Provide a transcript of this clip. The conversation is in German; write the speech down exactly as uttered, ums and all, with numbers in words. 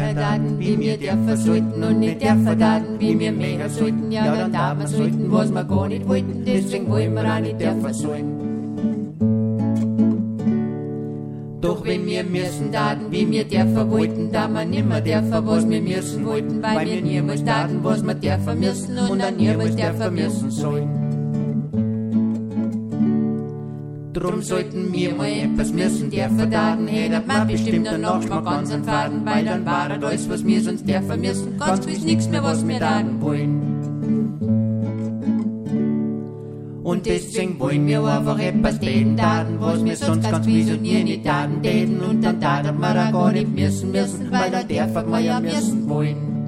immer daten, wie wir dürfen sollten und nicht dürfen daten, wie wir mehr sollten, ja dann da wir sollten, was wir gar nicht wollten, deswegen wollen wir auch nicht dürfen sollen. Doch wenn wir müssen daten, wie wir dürfen wollten, da wir nimmer dürfen, was wir müssen wollten, weil wir niemals daten, was wir dürfen müssen und dann niemals dürfen müssen sollen. Drum sollten wir mal etwas müssen dürfen daten, hätte man bestimmt danach mal ganz an Faden, weil dann war das alles, was wir sonst dürfen müssen, ganz gewiss nichts mehr, was wir daten wollen. Und deswegen wollen wir einfach etwas täten daten, was wir sonst ganz gewiss und nie nicht daten täten, und dann daten wir da gar nicht müssen müssen, weil dann dürfen wir ja müssen wollen.